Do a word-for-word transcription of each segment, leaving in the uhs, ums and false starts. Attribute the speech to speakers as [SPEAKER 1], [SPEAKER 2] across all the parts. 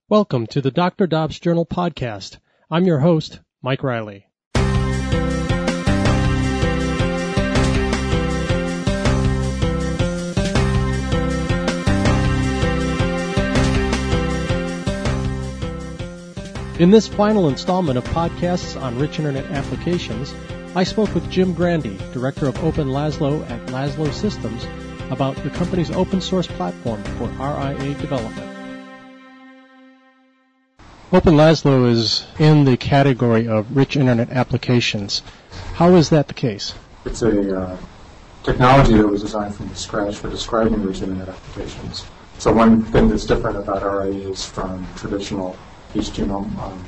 [SPEAKER 1] Welcome to the Doctor Dobbs Journal podcast. I'm your host, Mike Riley. In this final installment of podcasts on rich internet applications, I spoke with Jim Grandy, Director of Open Laszlo at Laszlo Systems, about the company's open source platform for R I A development. Open Laszlo is in the category of rich internet applications. How is that the case?
[SPEAKER 2] It's a uh, technology that was designed from scratch for describing rich internet applications. So one thing that's different about R I As from traditional H T M L um,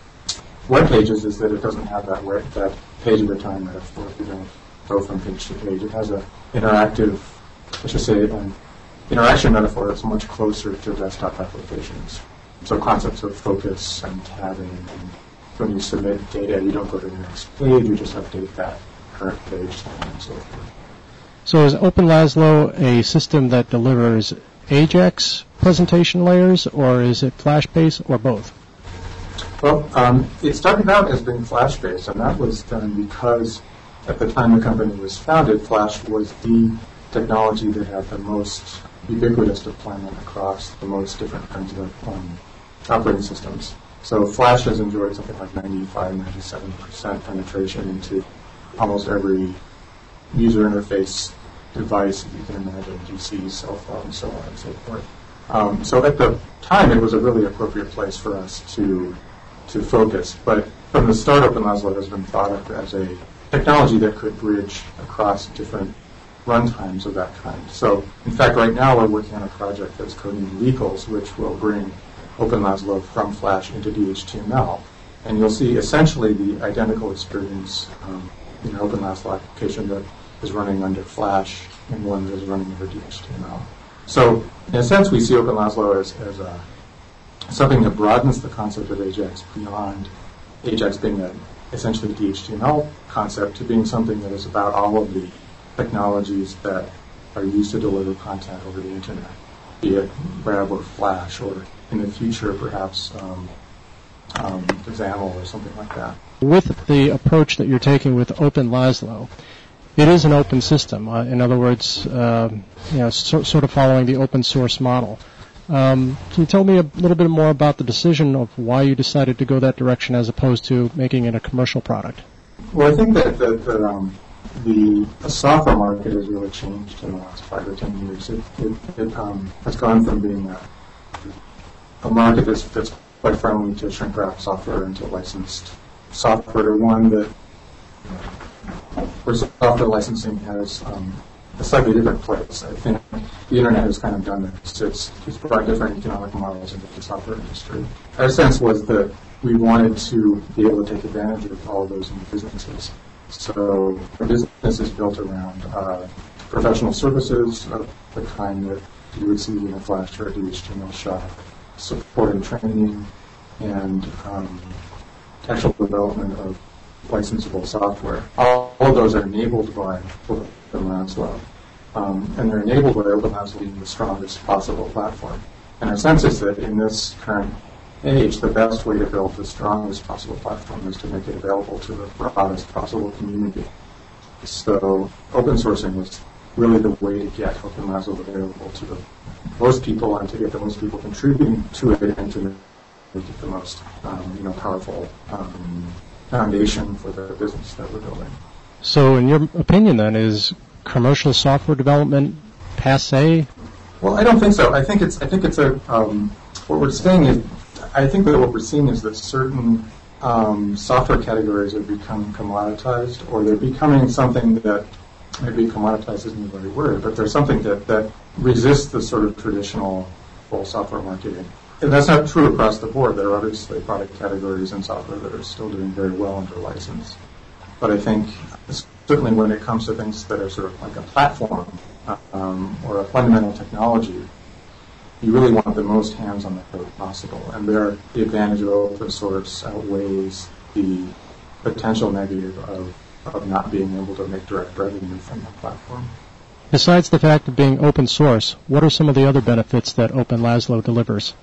[SPEAKER 2] web pages is that it doesn't have that web, that page at a time metaphor. You don't go from page to page. It has an interactive, I should say, an interaction metaphor that's much closer to desktop applications. So concepts of focus and tabbing, and when you submit data, you don't go to the next page, you just update that current page, so on and so forth.
[SPEAKER 1] So is Open Laszlo a system that delivers AJAX presentation layers, or is it Flash-based, or both?
[SPEAKER 2] Well, um, it started out as being Flash-based, and that was done because at the time the company was founded, Flash was the technology that had the most ubiquitous deployment across the most different kinds of um, operating systems. So Flash has enjoyed something like ninety-five, ninety-seven percent penetration into almost every user interface device that you can imagine, P Cs, cell phones, so on and so forth. Um, so at the time, it was a really appropriate place for us to to focus. But from the start, Open Laszlo has been thought of as a technology that could bridge across different runtimes of that kind. So, in fact, right now we're working on a project that's coding legals, which will bring Open Laszlo from Flash into D H T M L. And you'll see essentially the identical experience um, in an Open Laszlo application that is running under Flash and one that is running under D H T M L. So, in a sense, we see Open Laszlo as, as a, something that broadens the concept of AJAX beyond AJAX being a, essentially a D H T M L concept to being something that is about all of the technologies that are used to deliver content over the internet, be it web or Flash, or in the future perhaps um, um, XAML or something like that.
[SPEAKER 1] With the approach that you're taking with Open Laszlo, it is an open system. Uh, in other words, uh, you know, so, sort of following the open source model. Um, can you tell me a little bit more about the decision of why you decided to go that direction as opposed to making it a commercial product?
[SPEAKER 2] Well, I think that, that, that um, the, the software market has really changed in the last five or ten years. It, it, it um, has gone from being a, a market that's, that's quite friendly to shrink wrap software into licensed software to one that where software licensing has um, a slightly different place. I think the internet has kind of done this. It's, it's brought different economic models into the software industry. Our sense was that we wanted to be able to take advantage of all of those new businesses. So our business is built around uh, professional services of the kind that you would see in a Flash or a D H T M L shop, support and training, and um, actual development of licensable software. All, all of those are enabled by Open Laszlo. Um, and they're enabled by Open Laszlo being the strongest possible platform. And our sense is that in this current age, the best way to build the strongest possible platform is to make it available to the broadest possible community. So open sourcing was really the way to get Open Laszlo available to the most people and to get the most people contributing to it and to make it the most um, you know, powerful um, foundation for the business that we're building.
[SPEAKER 1] So in your opinion then, is commercial software development passé?
[SPEAKER 2] Well, I don't think so. I think it's I think it's a um, what we're saying is I think that what we're seeing is that certain um, software categories are becoming commoditized, or they're becoming something that maybe commoditized isn't the right word, but there's something that, that resists the sort of traditional full software marketing. And that's not true across the board. There are obviously product categories in software that are still doing very well under license. But I think certainly when it comes to things that are sort of like a platform um, or a fundamental technology, you really want the most hands on the code possible. And there, the advantage of open source outweighs the potential negative of, of not being able to make direct revenue from the platform.
[SPEAKER 1] Besides the fact of being open source, what are some of the other benefits that Open Laszlo delivers?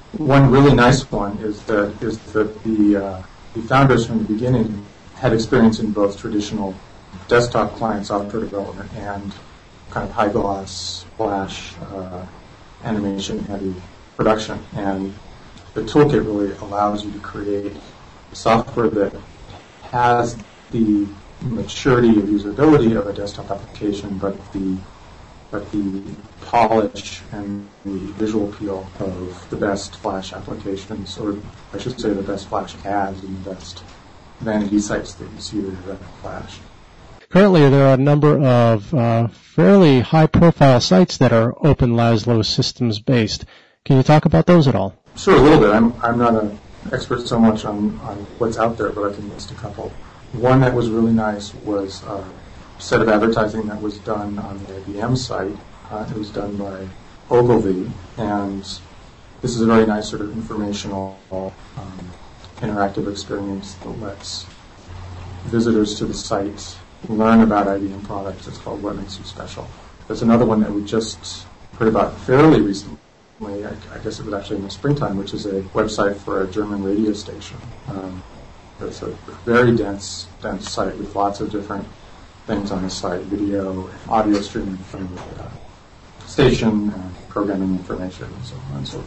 [SPEAKER 2] one really nice one is that is that the uh, the founders from the beginning had experience in both traditional desktop client software development and kind of high gloss flash uh, animation heavy production, and the toolkit really allows you to create software that has the maturity of usability of a desktop application, but the but the polish and the visual appeal of the best Flash applications, or I should say the best Flash ads and the best vanity sites that you see that are Flash.
[SPEAKER 1] Currently, there are a number of uh, fairly high-profile sites that are Open Laszlo systems based. Can you talk about those at all?
[SPEAKER 2] Sure, a little bit. I'm I'm not an expert so much on, on what's out there, but I can list a couple. One that was really nice was a set of advertising that was done on the I B M site. Uh, it was done by Ogilvy, and this is a very nice sort of informational, um, interactive experience that lets visitors to the site learn about I B M products. It's called What Makes You Special. There's another one that we just heard about fairly recently. I, I guess it was actually in the springtime, which is a website for a German radio station. Um, it's a very dense, dense site with lots of different things on the site: video, audio streaming from the uh, station, uh, programming information, and so on and so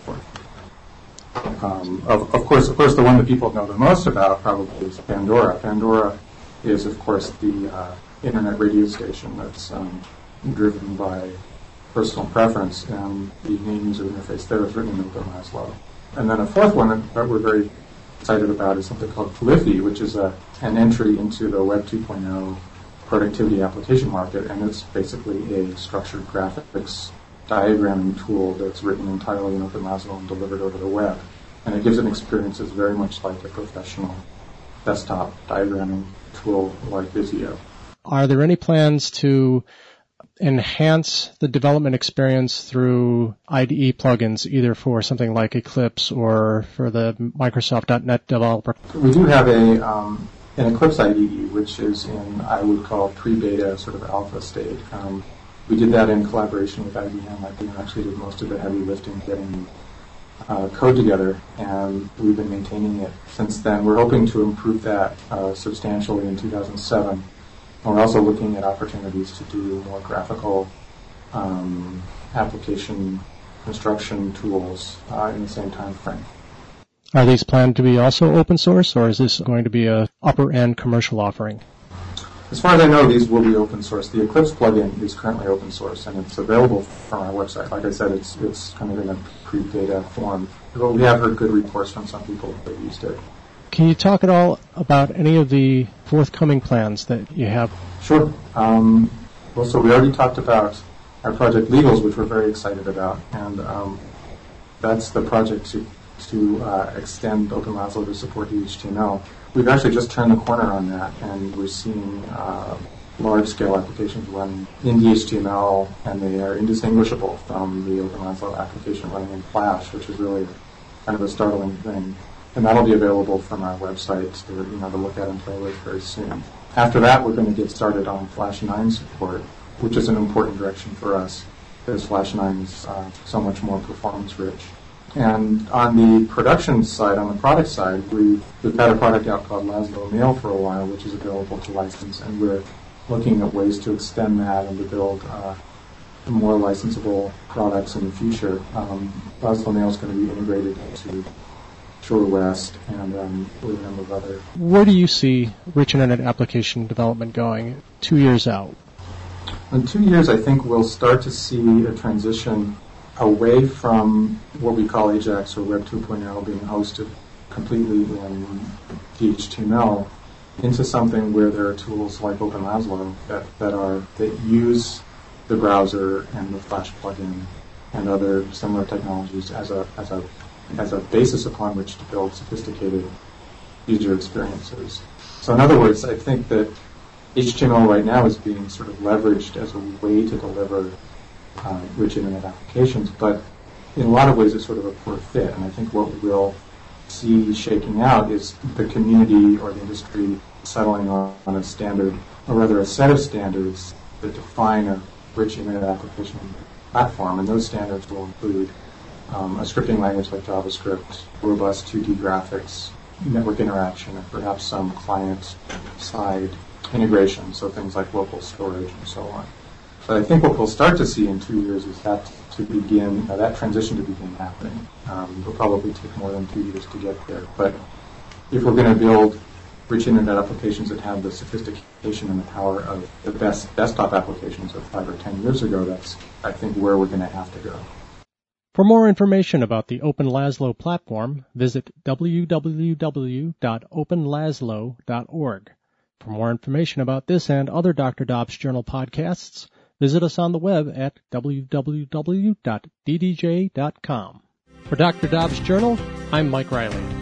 [SPEAKER 2] forth. Um, of, of course, of course, the one that people know the most about probably is Pandora. Pandora is, of course, the uh, internet radio station that's um, driven by personal preference, and the main user interface there is written in Open Laszlo. And then a fourth one that, that we're very excited about is something called Polyphy, which is a, an entry into the Web two point oh productivity application market, and it's basically a structured graphics diagramming tool that's written entirely in Open Laszlo and delivered over the web. And it gives an experience that's very much like a professional desktop diagramming tool like Visio.
[SPEAKER 1] Are there any plans to enhance the development experience through I D E plugins, either for something like Eclipse or for the Microsoft dot net developer?
[SPEAKER 2] We do have a um, an Eclipse I D E, which is in, I would call, pre-beta, sort of alpha state. Um, we did that in collaboration with I B M. I B M actually did most of the heavy lifting getting uh, code together, and we've been maintaining it since then. We're hoping to improve that uh, substantially in two thousand seven. And we're also looking at opportunities to do more graphical um, application construction tools uh, in the same time frame.
[SPEAKER 1] Are these planned to be also open source, or is this going to be a upper-end commercial offering?
[SPEAKER 2] As far as I know, these will be open source. The Eclipse plugin is currently open source, and it's available from our website. Like I said, it's it's kind of in a pre-beta form. But we have heard good reports from some people that used it.
[SPEAKER 1] Can you talk at all about any of the forthcoming plans that you have?
[SPEAKER 2] Sure. Um, well, so we already talked about our project Legals, which we're very excited about, and um, that's the project to to uh, extend Open Laszlo to support the H T M L. We've actually just turned the corner on that, and we're seeing uh, large-scale applications running in the H T M L, and they are indistinguishable from the Open Laszlo application running in Flash, which is really kind of a startling thing. And that'll be available from our website to, you know, to look at and play with very soon. After that, we're going to get started on Flash nine support, which is an important direction for us, because Flash nine is uh, so much more performance-rich. And on the production side, on the product side, we, we've had a product out called Laszlo Mail for a while, which is available to license, and we're looking at ways to extend that and to build uh, more licensable products in the future. Um, Laszlo Mail is going to be integrated into Sure West and um, with a number of other.
[SPEAKER 1] Where do you see rich internet application development going two years out?
[SPEAKER 2] In two years, I think we'll start to see a transition away from what we call Ajax or Web two point oh being hosted completely in the H T M L into something where there are tools like Open Laszlo that, that are that use the browser and the Flash plugin and other similar technologies as a as a as a basis upon which to build sophisticated user experiences. So in other words, I think that H T M L right now is being sort of leveraged as a way to deliver uh, rich internet applications, but in a lot of ways it's sort of a poor fit. And I think what we'll see shaking out is the community or the industry settling on, on a standard, or rather a set of standards that define a rich internet application platform, and those standards will include um, a scripting language like JavaScript, robust two D graphics, network interaction, and perhaps some client-side integration, so things like local storage and so on. But I think what we'll start to see in two years is that to begin, uh, that transition to begin happening. Um, it'll probably take more than two years to get there. But if we're going to build rich internet applications that have the sophistication and the power of the best desktop applications of five or ten years ago, that's, I think, where we're going to have to go.
[SPEAKER 1] For more information about the OpenLaslo platform, visit w w w dot open laslo dot org. For more information about this and other Doctor Dobbs Journal podcasts, visit us on the web at w w w dot d d j dot com. For Doctor Dobbs Journal, I'm Mike Riley.